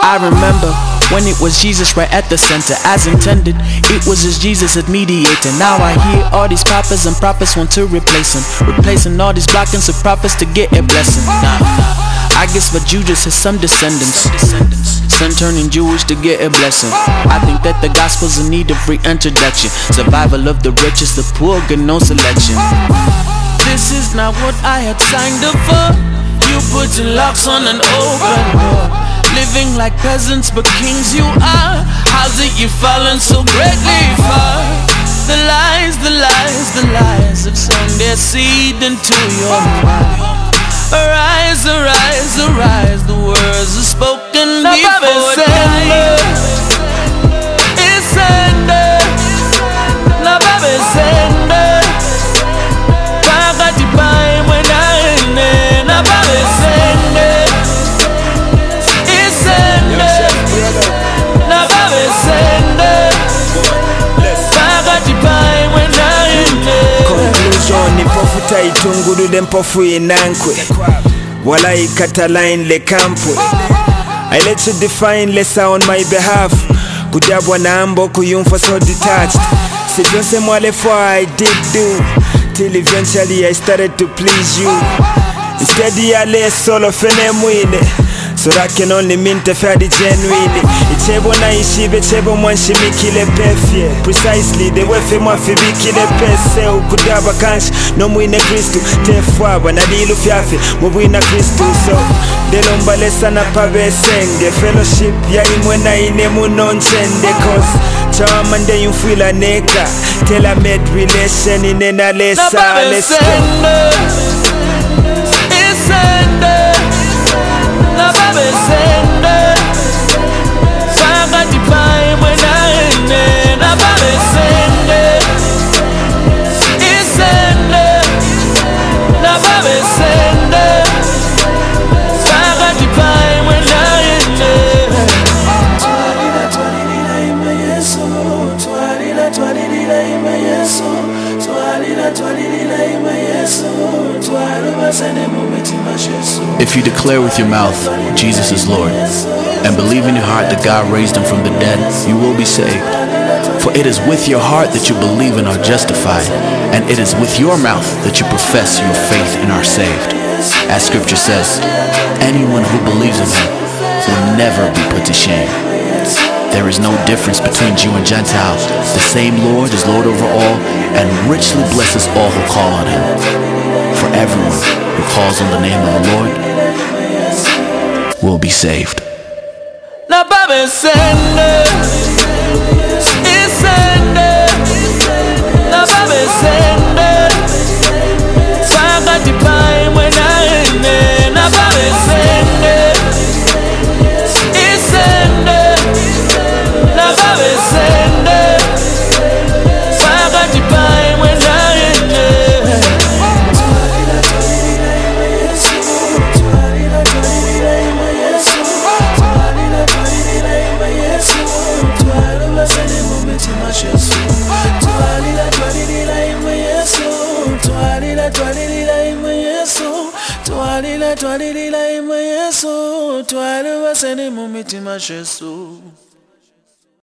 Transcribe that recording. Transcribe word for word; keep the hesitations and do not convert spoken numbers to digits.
I remember when it was Jesus right at the center, as intended. It was just Jesus as mediator. Now I hear all these prophets and prophets want to replace him, replacing all these blockings of prophets to get a blessing. Nah, I guess for Judas has some descendants, son turning Jewish to get a blessing. I think that the gospel's in need of reintroduction. Survival of the richest, the poor get no selection. This is not what I had signed up for. You putting locks on an open door, living like peasants but kings you are. How's it you fallen so greatly far? The lies, the lies, the lies have sown their seed into your mind. Arise, arise, arise, the words are spoken before time. It's ended, na baby sende. Pagati pai mwena ene, na baby sende. It's ended, na baby sende. Pagati pai mwena ene. Conclusion ni pofu taitunguru den pofu inankwe. Wala ikata line le kampwe. I let you define lesser on my behalf. Kujabwa na ambo kuyumfa so detached. Sijose mwale for I did do, till eventually I started to please you. Instead ya le solo fene mwine, so that can only mean te fadi genuine. Ichebo na ishibe chebo mwanshimi kile pefye. Precisely the way fe mwafibi kile pese. Ukudaba kanshi no mwine Kristu. Tefwaba na dilu fyafe mwina Kristu. So delomba lesa na pabe senge. Fellowship ya imwe na ine munonchende. Cause chawamande yunfila neka. Tela med relation ine na lesa. Let's go. Na baby sende, pagati pai mwena ene. Na baby sende, isende. Na baby sende, pagati pai mwena ene. Twalila twalila ima Yesu, twalila twalila ima Yesu, twalila twalila ima Yesu, twaluba sende mumitima Yesu. If you declare with your mouth, Jesus is Lord, and believe in your heart that God raised him from the dead, you will be saved. For it is with your heart that you believe and are justified, and it is with your mouth that you profess your faith and are saved. As scripture says, anyone who believes in him will never be put to shame. There is no difference between Jew and Gentile. The same Lord is Lord over all, and richly blesses all who call on him. For everyone who calls on the name of the Lord will be saved. Na baby sende, isende. Na baby sende, pagati pai mwena ene. Na baby sende, isende. Na baby sende, pagati pai mwena ene. Twalila twalila ima Yesu, twalila twalila ima Yesu, twalila twalila ima Yesu, twaluba sende mumitima Yesu.